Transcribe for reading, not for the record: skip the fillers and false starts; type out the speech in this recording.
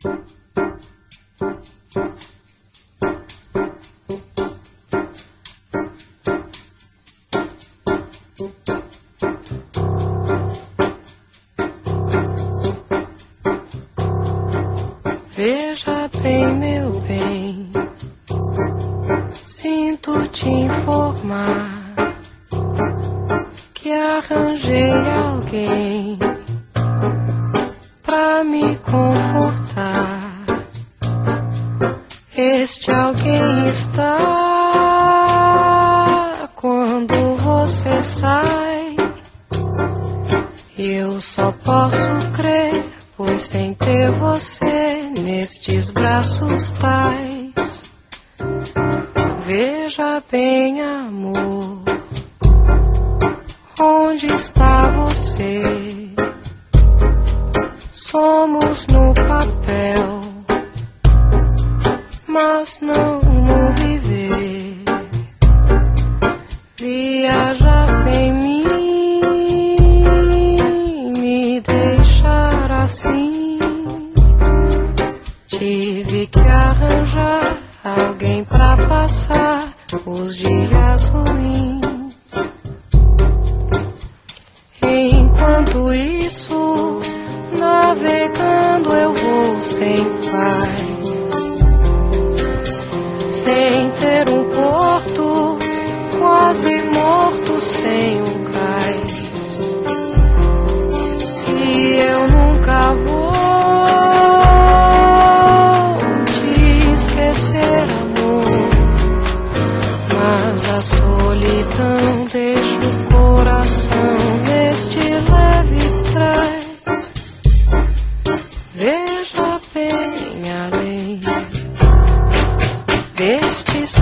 Veja bem, meu bem, sinto te informar que arranjei alguém pra me confortar. Este alguém está quando você sai. Eu só posso crer, pois sem ter você nestes braços tais. Veja bem, amor, onde está você? Somos no papel, mas não no viver. Viajar sem mim, me deixar assim. Tive que arranjar alguém pra passar os dias ruins. Enquanto isso, navegando eu vou sem paz, sem ter um porto, quase morto sem um cais. E eu nunca vou te esquecer, amor, mas a solidão deixa o coração neste leve trás. Veja bem além destes